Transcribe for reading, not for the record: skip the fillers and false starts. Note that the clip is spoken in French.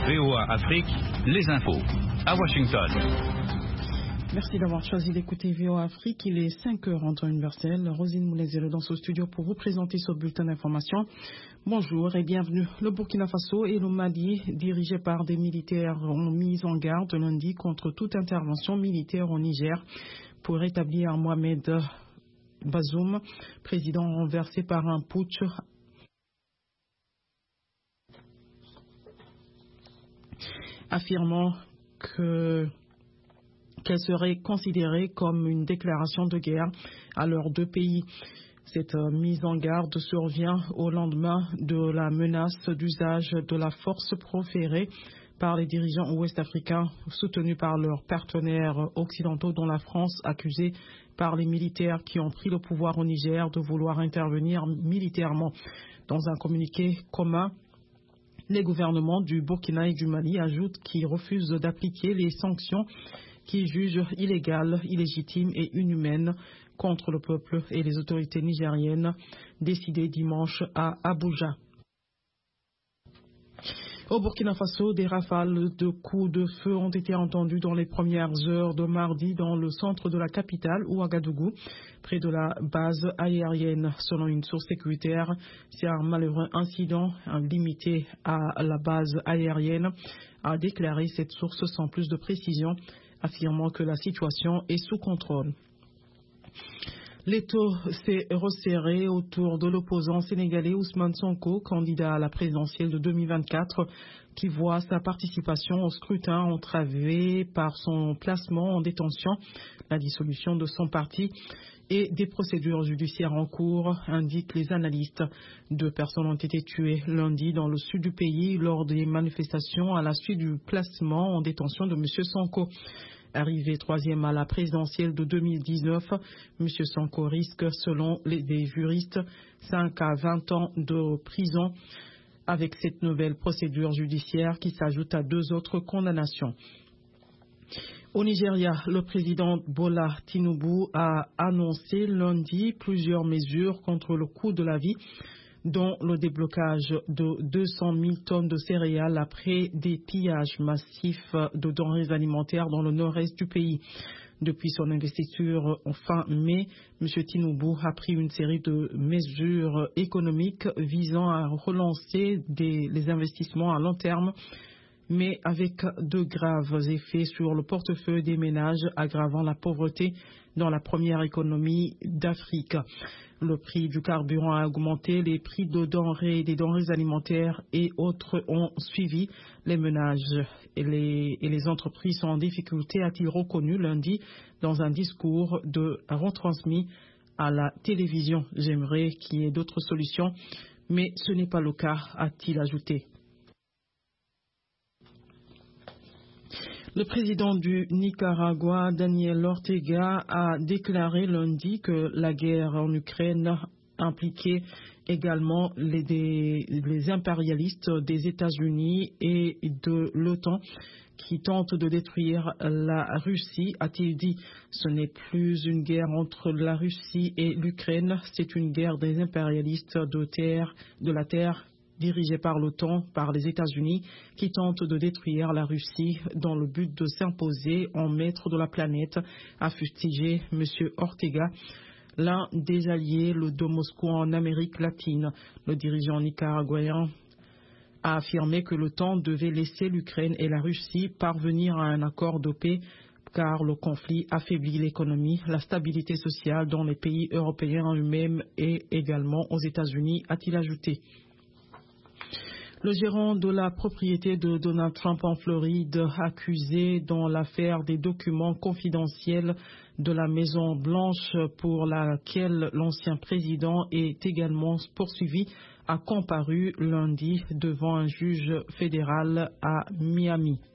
VOA Afrique, les infos. À Washington. Merci d'avoir choisi d'écouter VOA Afrique. Il est 5 heures en temps universel. Rosine Moulezelo dans ce studio pour vous présenter ce bulletin d'information. Bonjour et bienvenue. Le Burkina Faso et le Mali, dirigés par des militaires, ont mis en garde lundi contre toute intervention militaire au Niger pour rétablir Mohamed Bazoum, président renversé par un putsch affirmant qu'elle serait considérée comme une déclaration de guerre à leurs deux pays. Cette mise en garde survient au lendemain de la menace d'usage de la force proférée par les dirigeants ouest-africains soutenus par leurs partenaires occidentaux, dont la France, accusée par les militaires qui ont pris le pouvoir au Niger de vouloir intervenir militairement. Dans un communiqué commun, les gouvernements du Burkina et du Mali ajoutent qu'ils refusent d'appliquer les sanctions qu'ils jugent illégales, illégitimes et inhumaines contre le peuple et les autorités nigériennes décidées dimanche à Abuja. Au Burkina Faso, des rafales de coups de feu ont été entendues dans les premières heures de mardi dans le centre de la capitale, Ouagadougou, près de la base aérienne. Selon une source sécuritaire, c'est un malheureux incident limité à la base aérienne, a déclaré cette source sans plus de précision, affirmant que la situation est sous contrôle. L'étau s'est resserré autour de l'opposant sénégalais Ousmane Sonko, candidat à la présidentielle de 2024, qui voit sa participation au scrutin entravée par son placement en détention, la dissolution de son parti et des procédures judiciaires en cours, indiquent les analystes. 2 personnes ont été tuées lundi dans le sud du pays lors des manifestations à la suite du placement en détention de M. Sonko. Arrivé 3e à la présidentielle de 2019, M. Sonko risque, selon des juristes, 5 à 20 ans de prison avec cette nouvelle procédure judiciaire qui s'ajoute à 2 autres condamnations. Au Nigeria, le président Bola Tinubu a annoncé lundi plusieurs mesures contre le coût de la vie, dont le déblocage de 200 000 tonnes de céréales après des pillages massifs de denrées alimentaires dans le nord-est du pays. Depuis son investiture en fin mai, M. Tinubu a pris une série de mesures économiques visant à relancer les investissements à long terme, mais avec de graves effets sur le portefeuille des ménages, aggravant la pauvreté dans la première économie d'Afrique. Le prix du carburant a augmenté, les prix des denrées alimentaires et autres ont suivi. Les ménages et les entreprises sont en difficulté, a-t-il reconnu lundi dans un discours retransmis à la télévision. J'aimerais qu'il y ait d'autres solutions, mais ce n'est pas le cas, a-t-il ajouté. Le président du Nicaragua, Daniel Ortega, a déclaré lundi que la guerre en Ukraine impliquait également les impérialistes des États-Unis et de l'OTAN qui tentent de détruire la Russie, a-t-il dit. Ce n'est plus une guerre entre la Russie et l'Ukraine, c'est une guerre des impérialistes de la terre dirigé par l'OTAN, par les États-Unis, qui tentent de détruire la Russie dans le but de s'imposer en maître de la planète, a fustigé M. Ortega, l'un des alliés de Moscou en Amérique latine. Le dirigeant nicaraguayen a affirmé que l'OTAN devait laisser l'Ukraine et la Russie parvenir à un accord de paix, car le conflit affaiblit l'économie, la stabilité sociale dans les pays européens eux-mêmes et également aux États-Unis, a-t-il ajouté. Le gérant de la propriété de Donald Trump en Floride, accusé dans l'affaire des documents confidentiels de la Maison-Blanche pour laquelle l'ancien président est également poursuivi, a comparu lundi devant un juge fédéral à Miami.